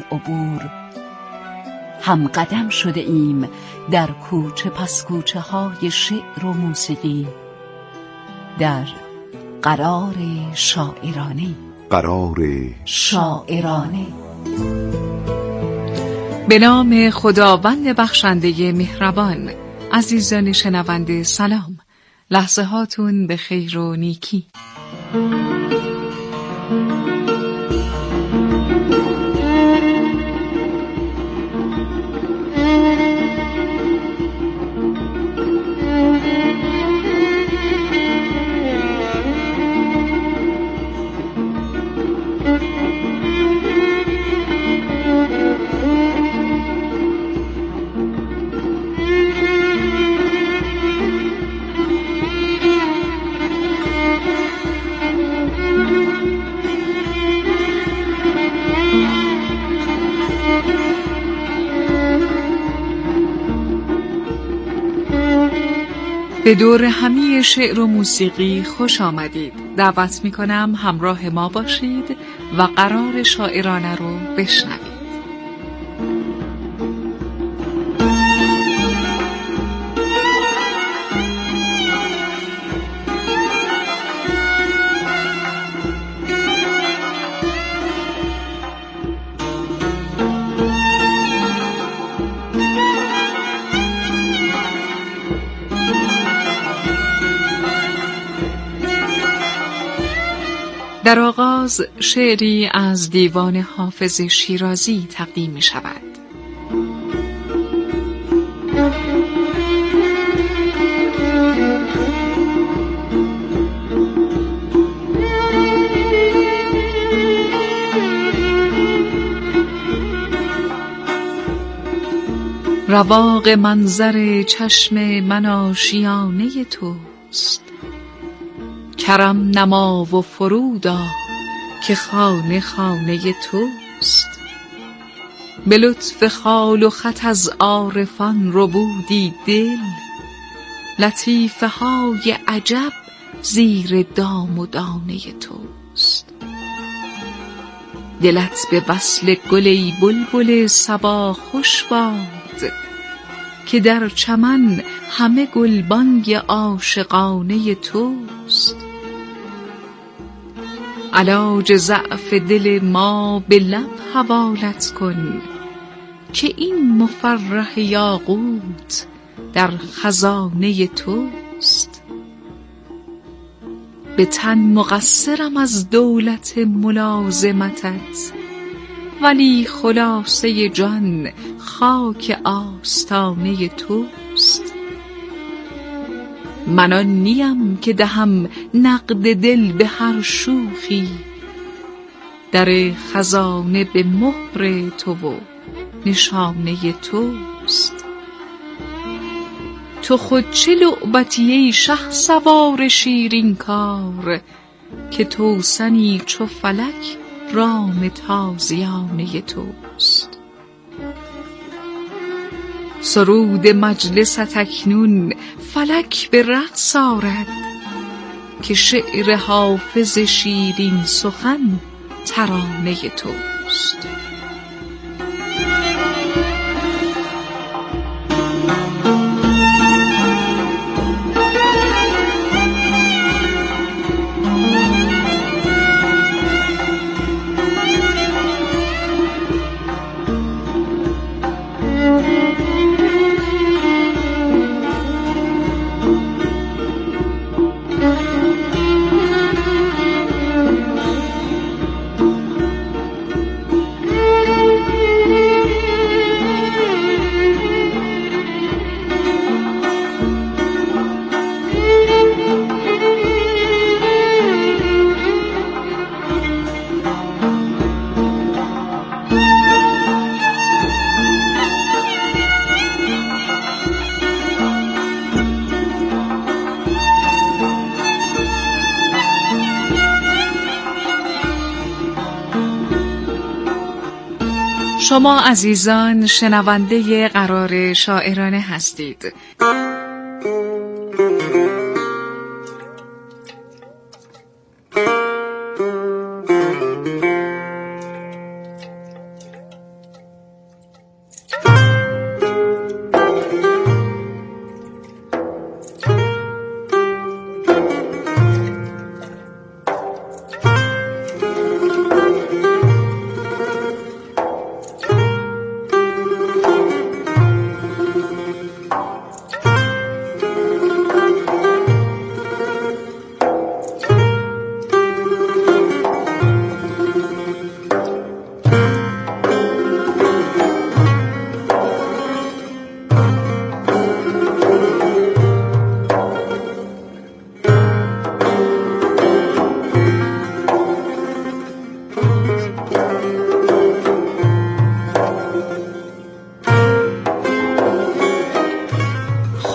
عبور. هم قدم شده ایم در کوچه پس کوچه های شعر و موسیقی، در قرار شاعرانه. قرار شاعرانه. به نام خداوند بخشنده مهربان. عزیزان شنونده سلام، لحظه هاتون به خیر و نیکی. به دور همی شعر و موسیقی خوش آمدید. دعوت می کنم همراه ما باشید و قرار شاعرانه رو بشنوید. در آغاز شعری از دیوان حافظ شیرازی تقدیم می شود. رواق منظر چشم من آشیانه توست، کرم نما و فرودا که خانه خانه توست. به لطف خال و خط از عارفان ربودی دل، لطیفه های عجب زیر دام و دانه توست. دلت به وصل گل ای بلبل صبا خوش باد، که در چمن همه گلبانگ عاشقانه توست. علاج ضعف دل ما به لب حوالت کن، که این مفرح یاقوت در خزانه توست. به تن مقصرم از دولت ملازمتت، ولی خلاصه جان خاک آستانه توست. من آن نیم که دهم نقد دل به هر شوخی، در خزانه به مهر تو و نشانه توست. تو خود چه لعبتی ای شهسوار شیرین کار، که توسنی چو فلک رام تازیانه توست. سرود مجلست اکنون فلک به رقص آرد، که شعر حافظ شیرین سخن ترانه توست. شما عزیزان شنونده قرار شاعرانه هستید.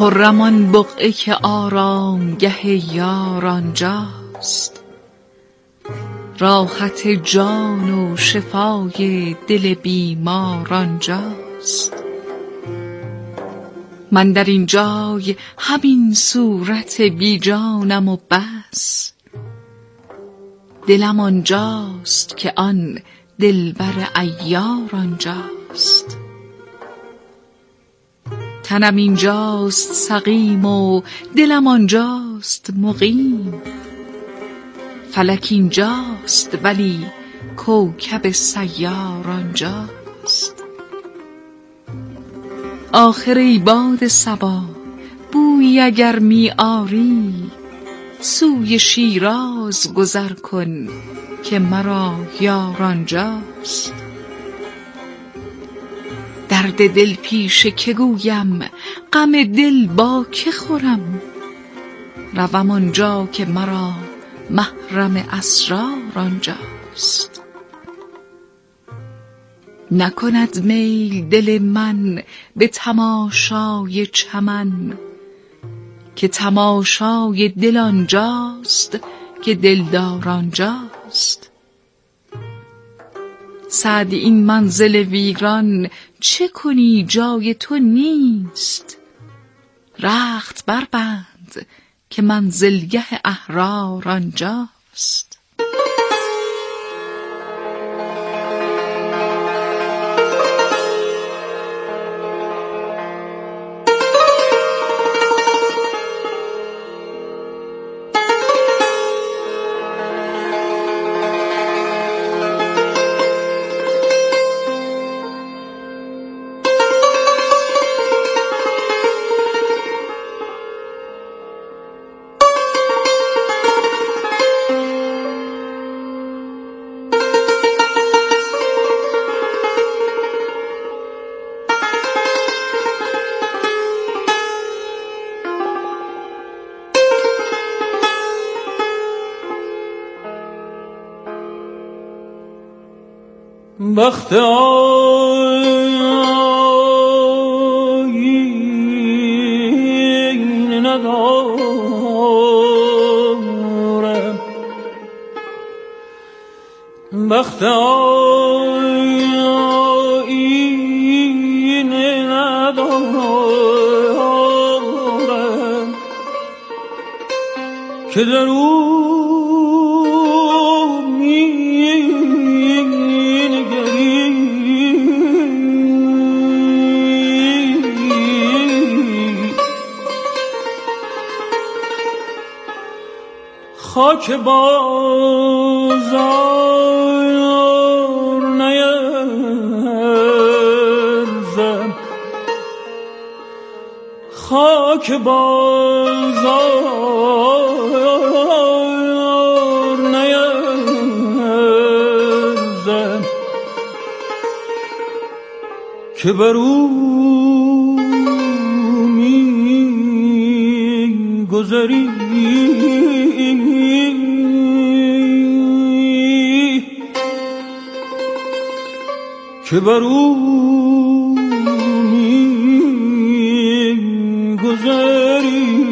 خرم آن بقعه که آرامگه یار آنجاست، راحت جان و شفای دل بیمار آنجاست. من در این جای همین صورت بی جانم و بس، دلم آنجاست که آن دلبر عیار آنجاست. تنم اینجاست سقیم و دلم آنجاست مقیم، فلک اینجاست ولی کوکب سیار آنجاست. آخر ای باد صبا بویی اگر می آری، سوی شیراز گذر کن که مرا یار آنجاست. درد دل پیش که گویم، غم دل با که خورم، روم آنجا که مرا محرم اسرار آنجاست. نکند میل دل من به تماشای چمن، که تماشای دل آنجاست که دلدار آنجاست. سعدی این منزل ویران چه کنی جای تو نیست، رخت بربند که منزلگه احرار آنجاست. بخت آیین ندارم، بخت آیین ندارم که در او خاک بازار نیرزم، خاک بازار نیرزم که بر او می گذری که بر او می گذری.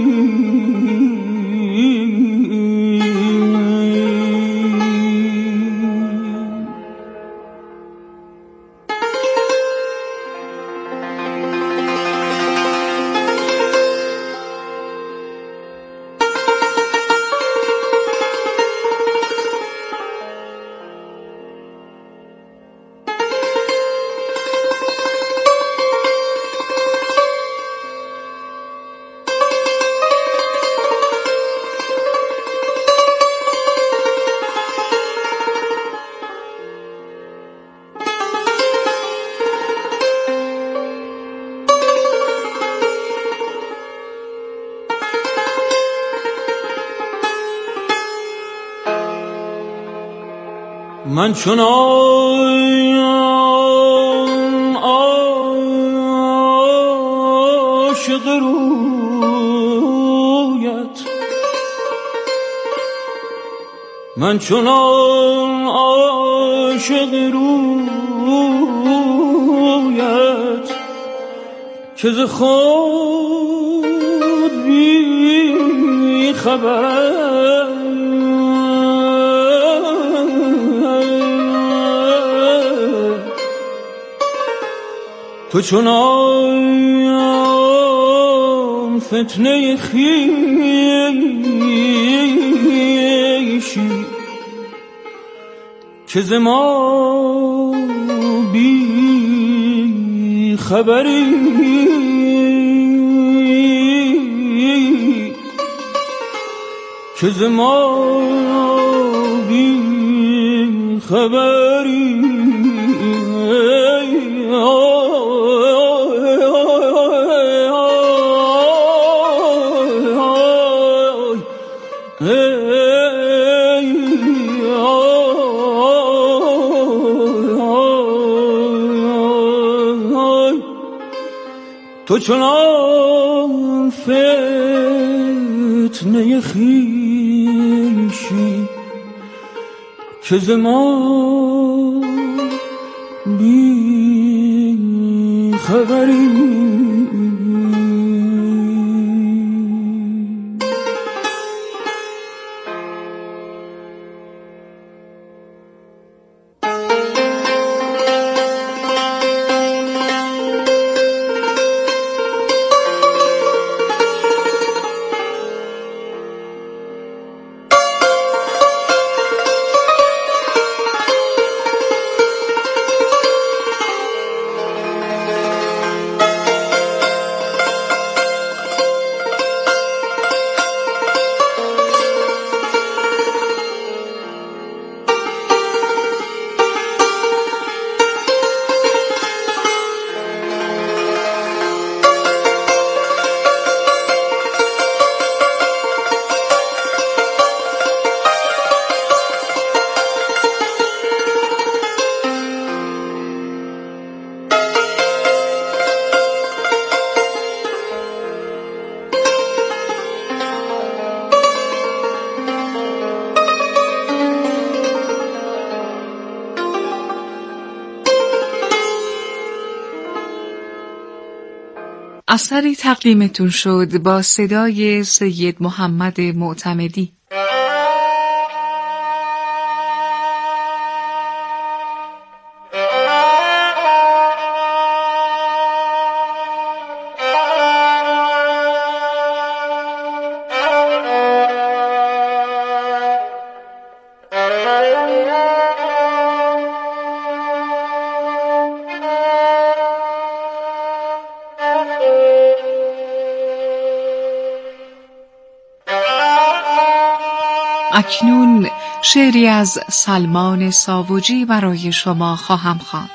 من چون عاشق رویت، من چون عاشق رویت که ز خود خبر تو چنان فتنه خویشی که ز ما بی خبری که ز ما بی خبری تو چنان فتنه خویشی که ز ما بی خبری اثری تقدیمتون شد با صدای سید محمد معتمدی. اکنون شعری از سلمان ساوجی برای شما خواهم خواند.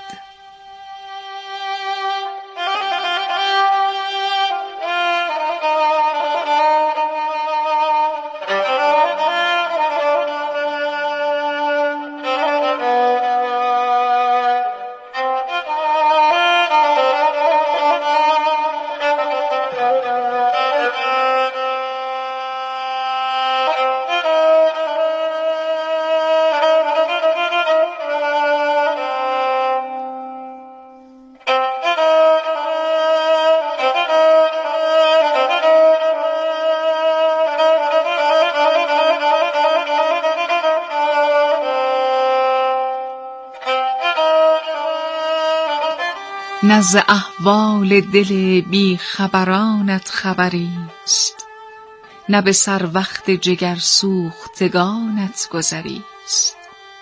نه ز احوال دل بی خبرانت خبری است، نه به سر وقت جگر سوختگانت گذری است.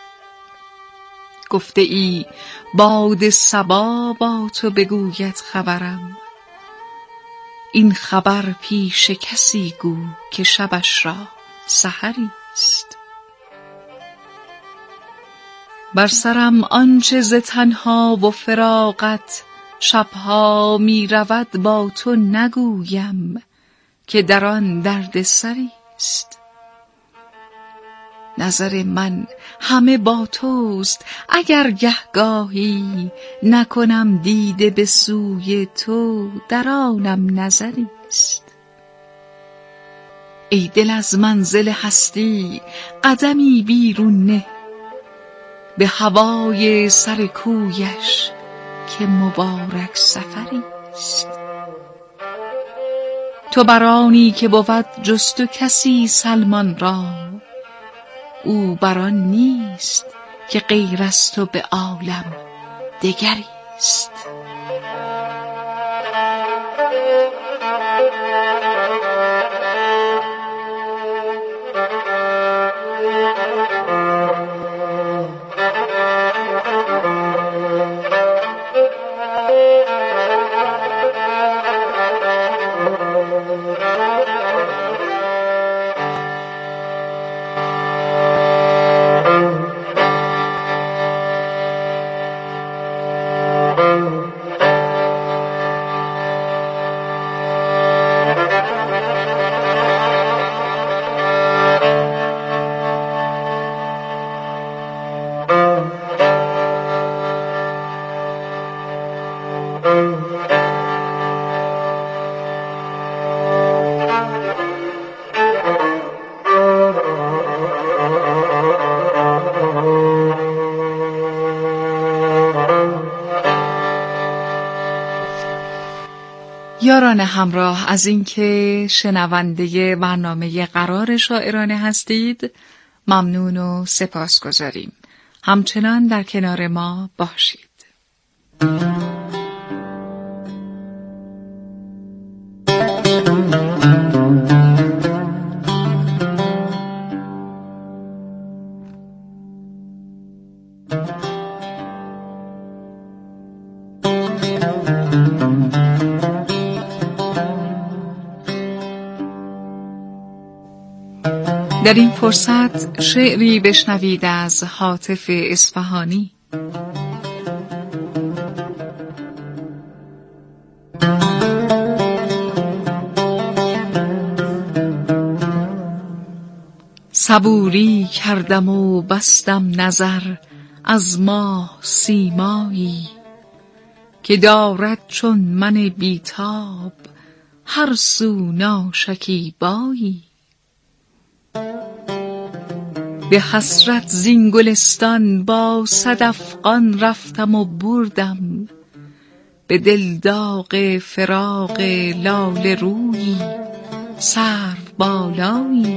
گفته ای باد صبا با تو بگوید خبرم، این خبر پیش کسی گو که شبش را سحری است. بر سرم آنچه ز تنها و فراقت شبها می رود با تو نگویم که در آن درد سری است. نظر من همه با توست، اگر گهگاهی نکنم دیده به سوی تو در آنم نظری است. ای دل از منزل هستی قدمی بیرون نه، به هوای سر کویش که مبارک سفری است. تو برانی که بود جز تو کسی سلمان را، او بران نیست که غیر از تو به عالم دگری است. یاران همراه، از اینکه شنونده برنامه قرار شاعرانه هستید ممنون و سپاسگزاریم. همچنان در کنار ما باشید. در این فرصت شعری بشنوید از هاتف اصفهانی. صبوری کردم و بستم نظر از ماه سیمایی، که دارد چون من بیتاب هر سو ناشکیبایی. به حسرت زین گلستان با صد افغان رفتم و بردم، به دل داغ فراق لاله رویی سرو بالایی.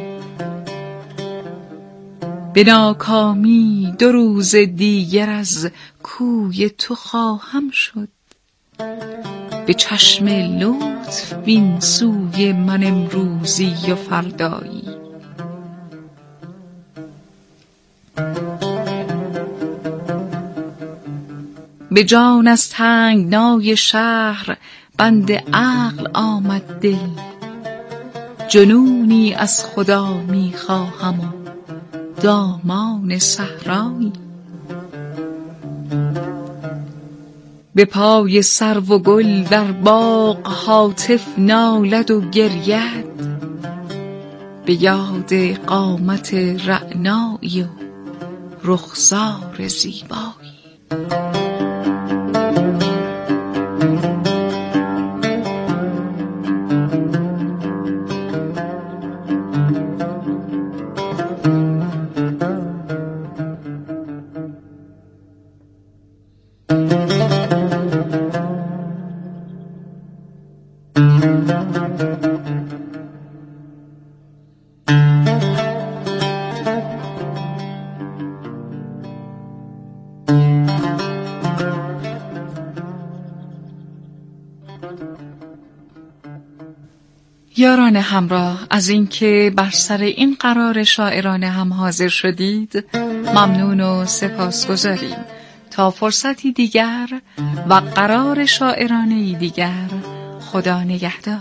به ناکامی 2 روز دیگر از کوی تو خواهم شد، به چشم لطف بین سوی من امروزی و فردایی. به جان از تنگنای شهر بند عقل آمد دل، جنونی از خدا می خواهم و دامان صحرایی. به پای سرو و گل در باغ هاتف نالد و گرید، به یاد قامت رعنایی و رخسار زیبایی. یاران همراه، از اینکه بر سر این قرار شاعرانه هم حاضر شدید ممنون و سپاسگزاریم. تا فرصتی دیگر و قرار شاعرانه دیگر، خدا نگهدار.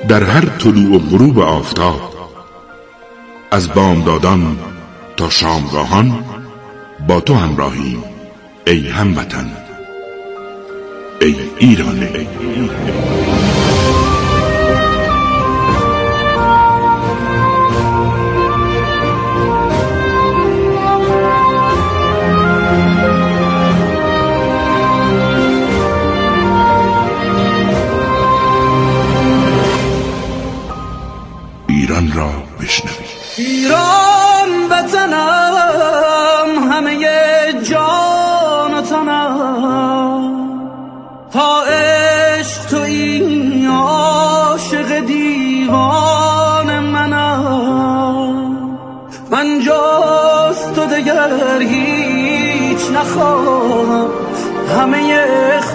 در هر طلوع و غروب آفتاب، از بامدادان تا شامگاهان با تو همراهیم ای هموطن، ای ایران. ایران را بشنوید. ایران وطنم، همه جان و تنم، تا عشق تویی عاشق دیوان منم. من جز تو دگر هیچ نخواهم، همه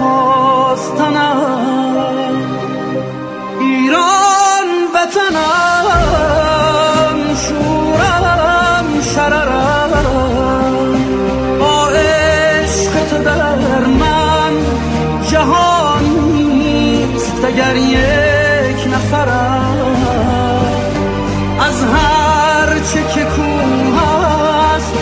خواستنم. ایران وطنم، شورم شررم، با عشق تو در من جهان نیست دگر یک نفرم. از هر چه که کوه است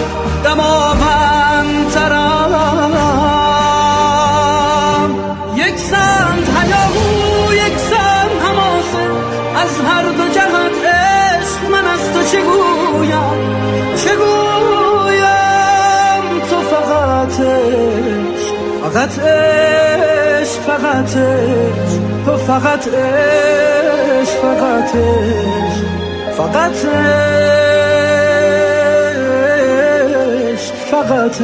دماوندترم. یک سمت هیاهو، یک سمت حماسه، از هر دو جهت عشق من از تو چه گویم، چه گویم. تو فقط عشق، فقط عشق، فقط عشق، تو فقط عشق، فقط عشق، فقط عشق، فقط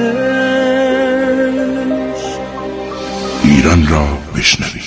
عشق. ایران را بشنوید.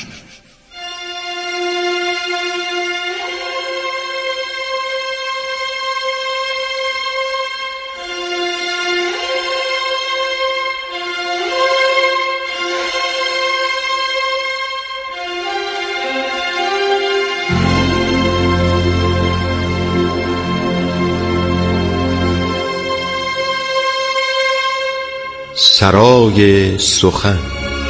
سرای سخن.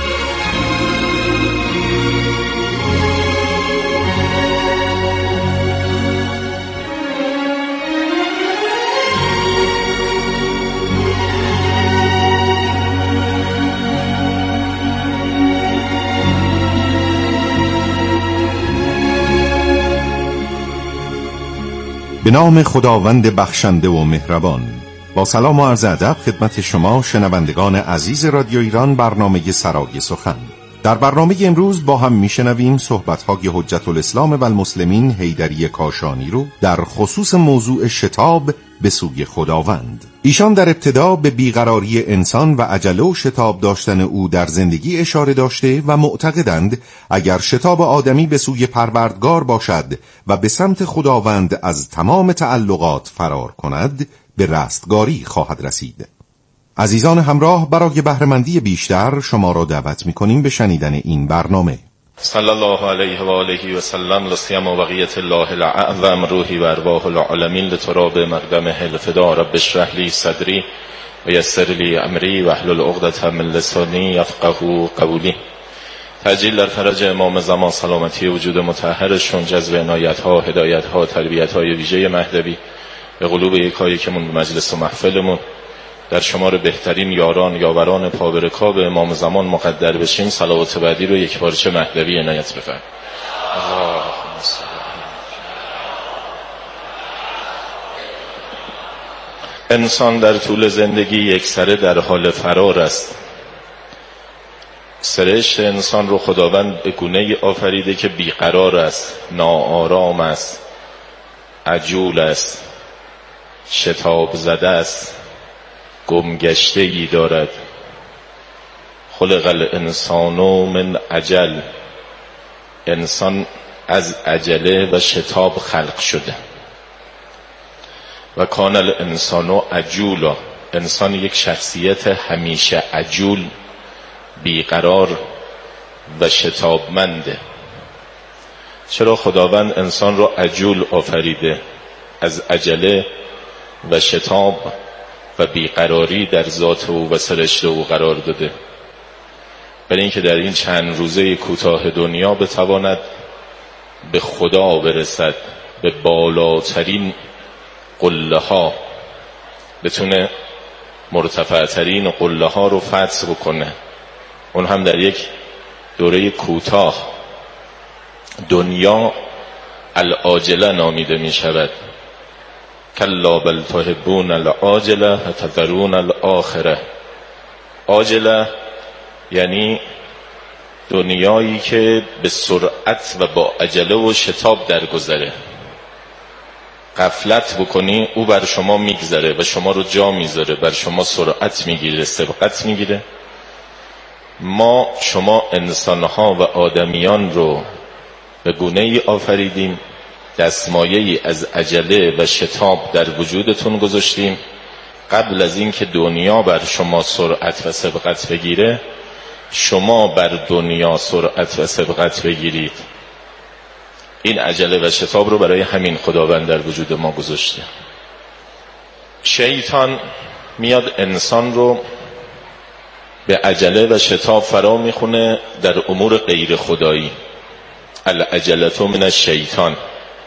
به نام خداوند بخشنده و مهربان. با سلام و عرض ادب خدمت شما شنوندگان عزیز رادیو ایران، برنامه سرای سخن. در برنامه امروز با هم میشنویم صحبت‌های حجت الاسلام و المسلمین حیدری کاشانی رو در خصوص موضوع شتاب به سوی خداوند. ایشان در ابتدا به بیقراری انسان و عجله و شتاب داشتن او در زندگی اشاره داشته و معتقدند اگر شتاب آدمی به سوی پروردگار باشد و به سمت خداوند از تمام تعلقات فرار کند، به رستگاری خواهد رسید. عزیزان همراه، برای بهره‌مندی بیشتر شما را دعوت می‌کنیم به شنیدن این برنامه. صلی الله علیه و آله و سلم، لسیما بقیت الله الاعظم، روحی و ارواح العالمین لتراب مقدمه الفدا. رب اشرح لی صدری و یسر لی امری و احلل عقدة من لسانی یفقهوا قولی. تأجیل در فرج امام زمان، سلامتی وجود مطهرشون، جذب عنایت‌ها، هدایت‌ها، تربیت‌های ویژه مهدوی به قلوب یکایکمون، به مجلس و محفلمون، در شمار بهترین یاران یاوران پابرکاب امام زمان مقدر بشین. صلوات بعدی رو یک پارچه مهدوی عنایت بفرمایید. انسان در طول زندگی یکسره در حال فرار است. سرشت انسان رو خداوند به گونه‌ای آفریده که بیقرار است، ناآرام است، عجول است، شتاب زده است، گمگشتگی دارد. خلق الانسان من عجل، انسان از عجله و شتاب خلق شده. و کان الانسان عجولا، انسان یک شخصیت همیشه عجول، بیقرار و شتابمنده. چرا خداوند انسان را عجول آفریده؟ از عجله و شتاب و بیقراری در ذات او و سرشت او قرار داده، برای اینکه در این چند روزه کوتاه دنیا بتواند به خدا برسد، به بالاترین قله ها بتونه مرتفعترین قله ها رو فتح بکنه، اون هم در یک دوره کوتاه. دنیا العاجله نامیده می شود. کلا بل تحبون العاجله و تذرون الاخره. عاجله یعنی دنیایی که به سرعت و با عجله و شتاب درگذره. غفلت بکنی او بر شما میگذره و شما رو جا میذاره، بر شما سرعت میگیره، سبقت میگیره. ما شما انسانها و آدمیان رو به گونه‌ای آفریدیم، دستمایه‌ای از عجله و شتاب در وجودتون گذاشتیم. قبل از این که دنیا بر شما سرعت و سبقت بگیره، شما بر دنیا سرعت و سبقت بگیرید. این عجله و شتاب رو برای همین خداوند در وجود ما گذاشته. شیطان میاد انسان رو به عجله و شتاب فرا میخونه در امور غیر خدایی. العجلة من الشیطان،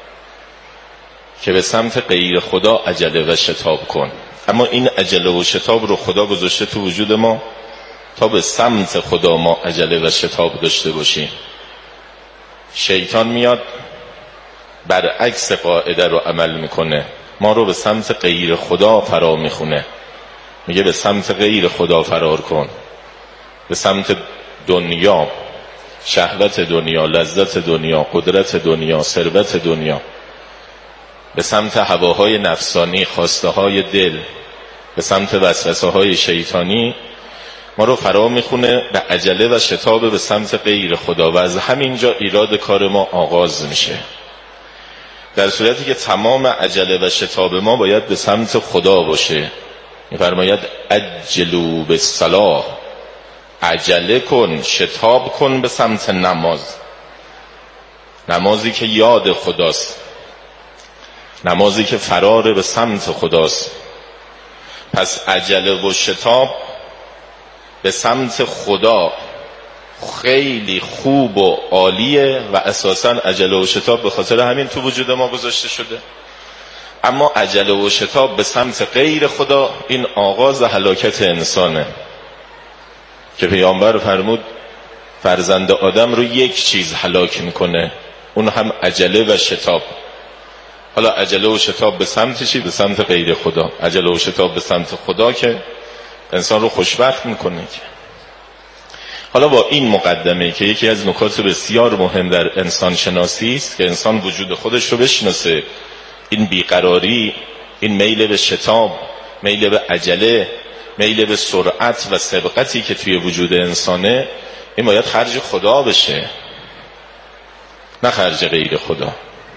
که به سمت غیر خدا عجله و شتاب کن. اما این عجله و شتاب رو خدا گذاشته تو وجود ما تا به سمت خدا ما عجله و شتاب داشته باشیم. شیطان میاد برعکس قاعده رو عمل میکنه، ما رو به سمت غیر خدا فرا میخونه. میگه به سمت غیر خدا فرار کن، به سمت دنیا، شهوت دنیا، لذت دنیا، قدرت دنیا، ثروت دنیا، به سمت هواهای نفسانی، خواسته های دل، به سمت وسوسه های شیطانی ما رو فرا میخونه به عجله و شتاب به سمت غیر خدا. و از همینجا ایراد کار ما آغاز میشه، در صورتی که تمام عجله و شتاب ما باید به سمت خدا باشه. میفرماید عجلوا بالصلاة، عجله کن، شتاب کن به سمت نماز. نمازی که یاد خداست، نمازی که فرار به سمت خداست. پس عجله و شتاب به سمت خدا خیلی خوب و عالیه و اساساً عجله و شتاب به خاطر همین تو وجود ما گذاشته شده. اما عجله و شتاب به سمت غیر خدا، این آغاز هلاکت انسانه که پیامبر فرمود فرزند آدم رو یک چیز هلاک میکنه، اون هم عجله و شتاب. حالا عجله و شتاب به سمت چی؟ به سمت غیر خدا. عجله و شتاب به سمت خدا که انسان رو خوشبخت میکنه. حالا با این مقدمه که یکی از نکات بسیار مهم در انسان شناسی است که انسان وجود خودش رو بشناسه، این بیقراری، این میل به شتاب، میل به عجله، میل به سرعت و سبقتی که توی وجود انسانه، این باید خرج خدا بشه، نه خرج غیر خدا.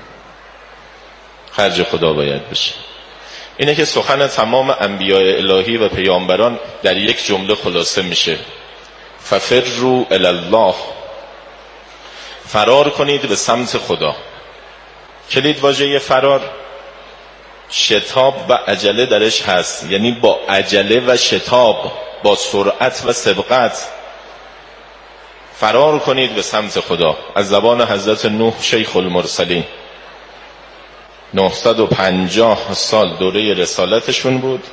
خرج خدا باید بشه. اینه که سخن تمام انبیاء الهی و پیامبران در یک جمله خلاصه میشه: ففروا الی الله، فرار کنید به سمت خدا. کلید واژه فرار شتاب و عجله درش هست، یعنی با عجله و شتاب، با سرعت و سبقت فرار کنید به سمت خدا. از زبان حضرت نوح شیخ المرسلین، 950 سال دوره رسالتشون بود.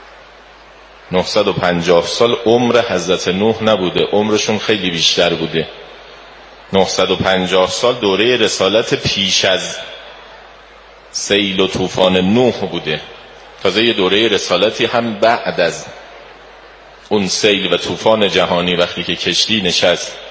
950 سال عمر حضرت نوح نبوده، عمرشون خیلی بیشتر بوده. 950 سال دوره رسالت پیش از سیل و طوفان نوح بوده. تازه یه دوره رسالتی هم بعد از اون سیل و طوفان جهانی، وقتی که کشتی نشست